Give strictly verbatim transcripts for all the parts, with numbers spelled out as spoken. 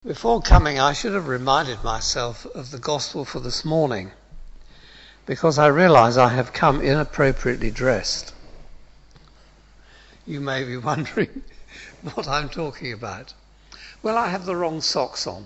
Before coming, I should have reminded myself of the gospel for this morning, because I realise I have come inappropriately dressed. You may be wondering what I'm talking about. Well, I have the wrong socks on.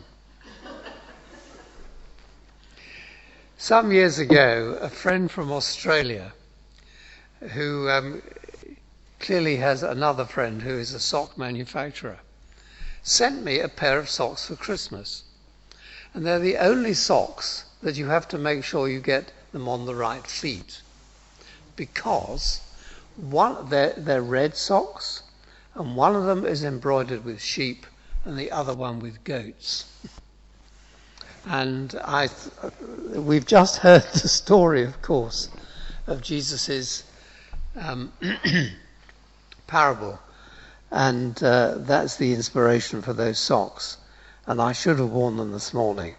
Some years ago, a friend from Australia, who um, clearly has another friend who is a sock manufacturer, sent me a pair of socks for Christmas. And they're the only socks that you have to make sure you get them on the right feet. Because one, they're, they're red socks, and one of them is embroidered with sheep and the other one with goats. And I, we've just heard the story, of course, of Jesus's um, parable. And uh, that's the inspiration for those socks. And I should have worn them this morning.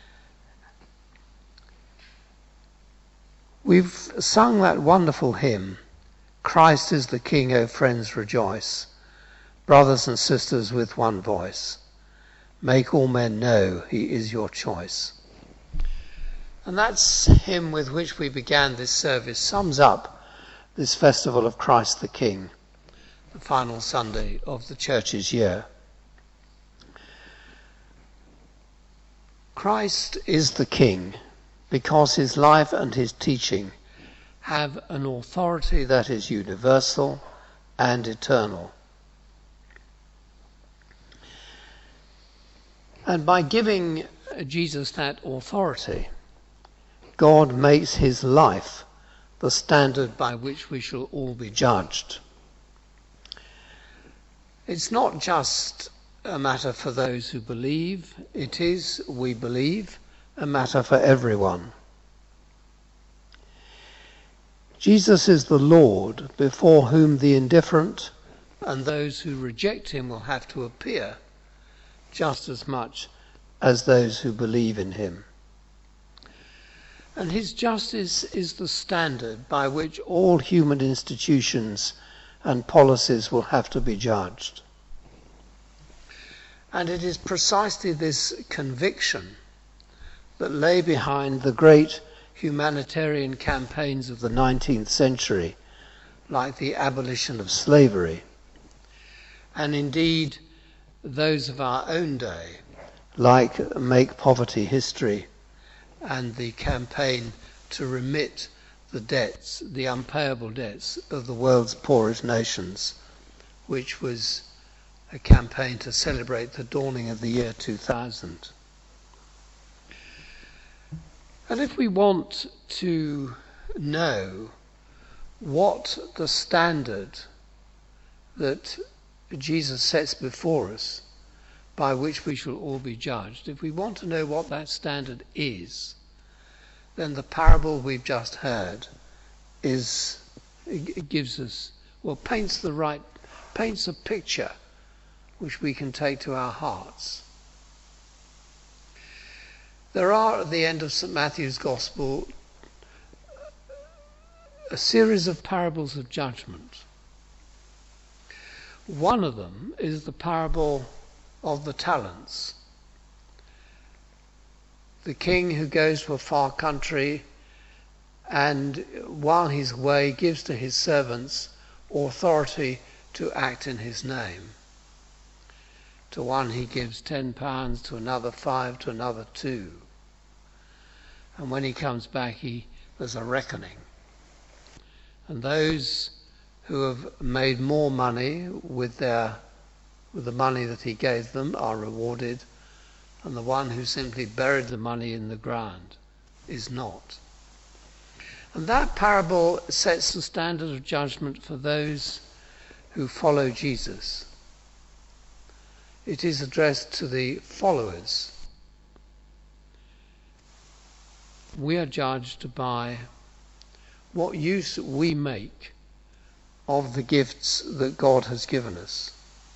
We've sung that wonderful hymn, Christ is the King, O friends rejoice, brothers and sisters with one voice, make all men know he is your choice. And that hymn with which we began this service sums up this festival of Christ the King, the final Sunday of the Church's year. Christ is the King because his life and his teaching have an authority that is universal and eternal. And by giving Jesus that authority, God makes his life the standard by which we shall all be judged. It's not just a matter for those who believe. It is, we believe, a matter for everyone. Jesus is the Lord before whom the indifferent and those who reject him will have to appear just as much as those who believe in him. And his justice is the standard by which all human institutions and policies will have to be judged. And it is precisely this conviction that lay behind the great humanitarian campaigns of the nineteenth century, like the abolition of slavery, and indeed those of our own day, like Make Poverty History and the campaign to remit the debts, the unpayable debts of the world's poorest nations, which was a campaign to celebrate the dawning of the year two thousand. And if we want to know what the standard that Jesus sets before us by which we shall all be judged, if we want to know what that standard is, then the parable we've just heard is it gives us, well, paints the right, paints a picture which we can take to our hearts. There are, at the end of Saint Matthew's Gospel, a series of parables of judgment. One of them is the parable of the talents. The king who goes to a far country and while he's away gives to his servants authority to act in his name. To one he gives ten pounds, to another five, to another two. And when he comes back, he there's a reckoning. And those who have made more money with their with the money that he gave them are rewarded, and the one who simply buried the money in the ground is not. And that parable sets the standard of judgment for those who follow Jesus. It is addressed to the followers. We are judged by what use we make of the gifts that God has given us.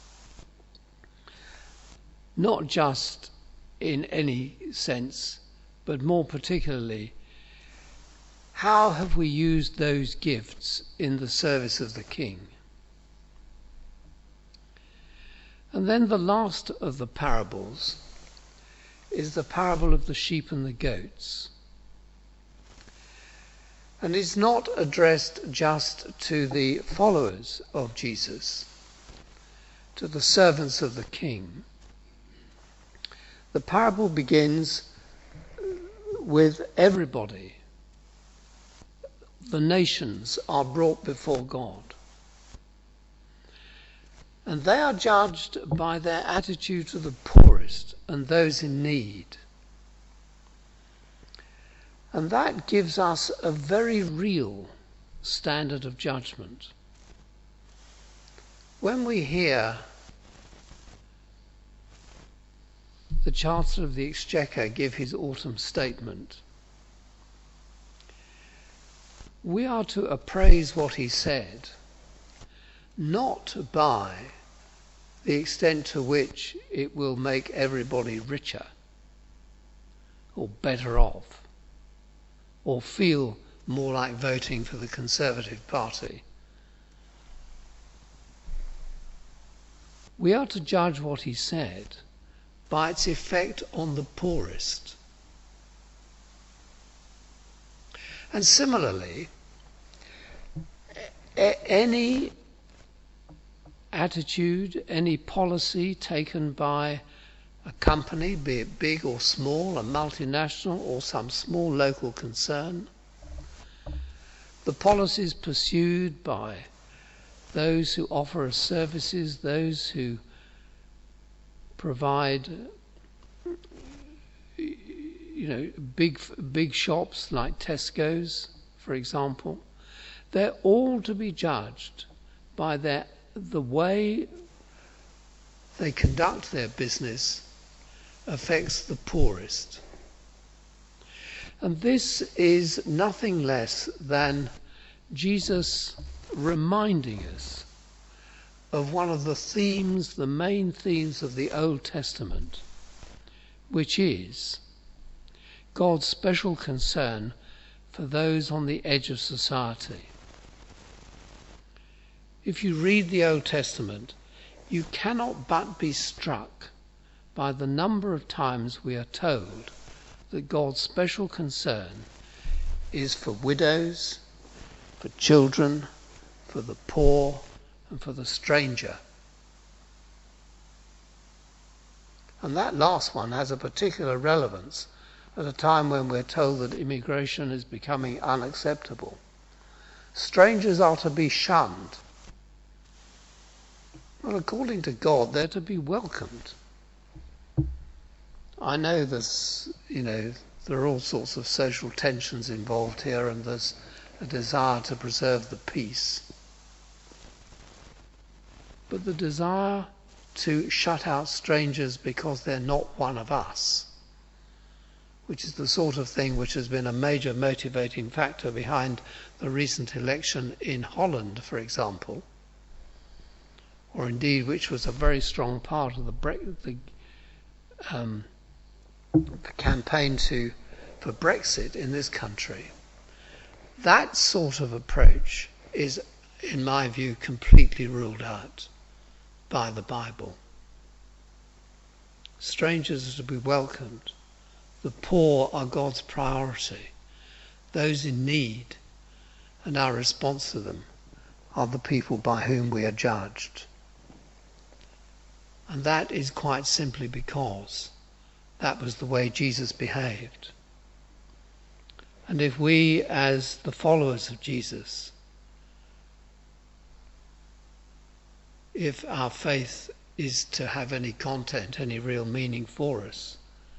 Not just in any sense, but more particularly, how have we used those gifts in the service of the King? And then the last of the parables is the parable of the sheep and the goats. And it's not addressed just to the followers of Jesus, to the servants of the king. The parable begins with everybody. The nations are brought before God. And they are judged by their attitude to the poorest and those in need. And that gives us a very real standard of judgment. When we hear the Chancellor of the Exchequer give his autumn statement, we are to appraise what he said, not by the extent to which it will make everybody richer or better off or feel more like voting for the Conservative Party. We are to judge what he said by its effect on the poorest. And similarly, a- any attitude, any policy taken by a company, be it big or small, a multinational or some small local concern, the policies pursued by those who offer us services, those who provide, you know, big big shops like Tesco's, for example, they're all to be judged by their the way they conduct their business affects the poorest. And this is nothing less than Jesus reminding us of one of the themes, the main themes of the Old Testament, which is God's special concern for those on the edge of society. If you read the Old Testament, you cannot but be struck by the number of times we are told that God's special concern is for widows, for children, for the poor, and for the stranger. And that last one has a particular relevance at a time when we're told that immigration is becoming unacceptable. Strangers are to be shunned. Well, according to God, they're to be welcomed. I know there's, you know, there are all sorts of social tensions involved here, and there's a desire to preserve the peace. But the desire to shut out strangers because they're not one of us, which is the sort of thing which has been a major motivating factor behind the recent election in Holland, for example, or indeed which was a very strong part of the, Bre- the, um, the campaign to, for Brexit in this country. That sort of approach is, in my view, completely ruled out by the Bible. Strangers are to be welcomed. The poor are God's priority. Those in need and our response to them are the people by whom we are judged. And that is quite simply because that was the way Jesus behaved. And if we, as the followers of Jesus, if our faith is to have any content, any real meaning for us,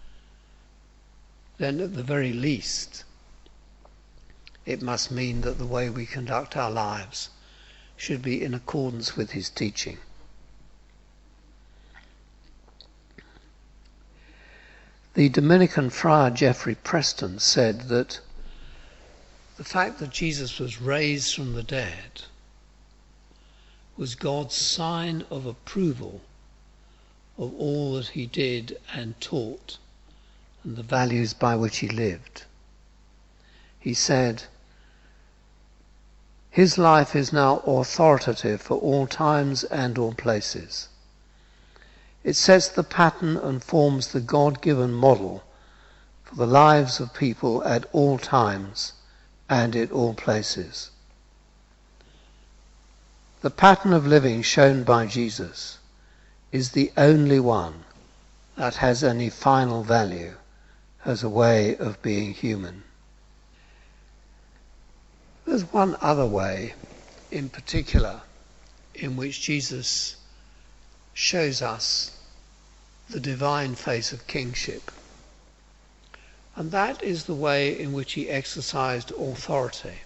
then at the very least, it must mean that the way we conduct our lives should be in accordance with his teaching. The Dominican friar Geoffrey Preston said that the fact that Jesus was raised from the dead was God's sign of approval of all that he did and taught and the values by which he lived. He said, "His life is now authoritative for all times and all places. It sets the pattern and forms the God-given model for the lives of people at all times and in all places. The pattern of living shown by Jesus is the only one that has any final value as a way of being human. There's one other way in particular in which Jesus shows us the divine face of kingship, and that is the way in which he exercised authority.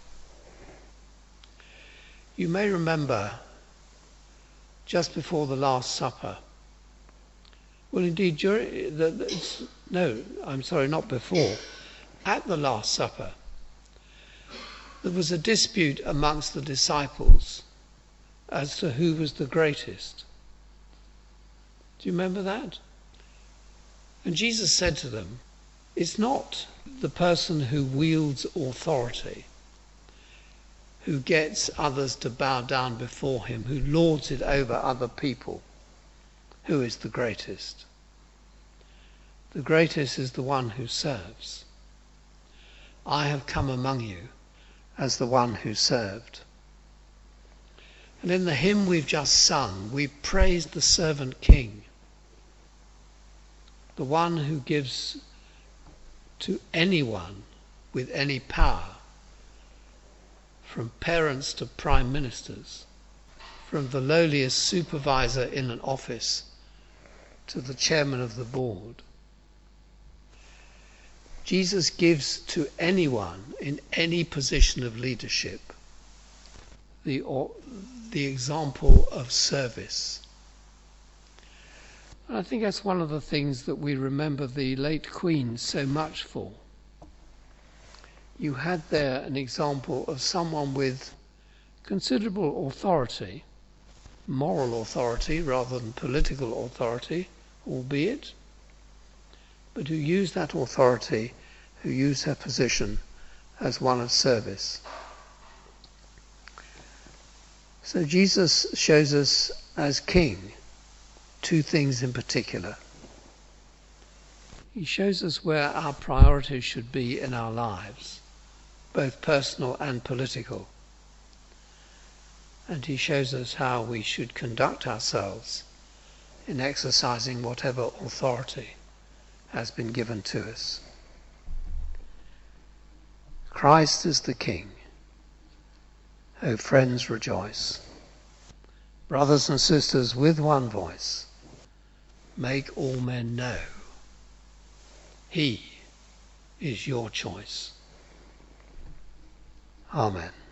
You may remember just before the Last Supper, well indeed during the, the no I'm sorry not before at the Last Supper there was a dispute amongst the disciples as to who was the greatest. Do you remember that? And Jesus said to them, it's not the person who wields authority, who gets others to bow down before him, who lords it over other people, who is the greatest. The greatest is the one who serves. I have come among you as the one who served. And in the hymn we've just sung, we praised the servant king, the one who gives to anyone with any power, from parents to prime ministers, from the lowliest supervisor in an office to the chairman of the board. Jesus gives to anyone in any position of leadership the, or, the example of service. And I think that's one of the things that we remember the late Queen so much for. You had there an example of someone with considerable authority, moral authority rather than political authority, albeit, but who used that authority, who used her position as one of service. So Jesus shows us as king two things in particular. He shows us where our priorities should be in our lives, both personal and political. And he shows us how we should conduct ourselves in exercising whatever authority has been given to us. Christ is the King. O friends, rejoice. Brothers and sisters, with one voice, make all men know He is your choice. Amen.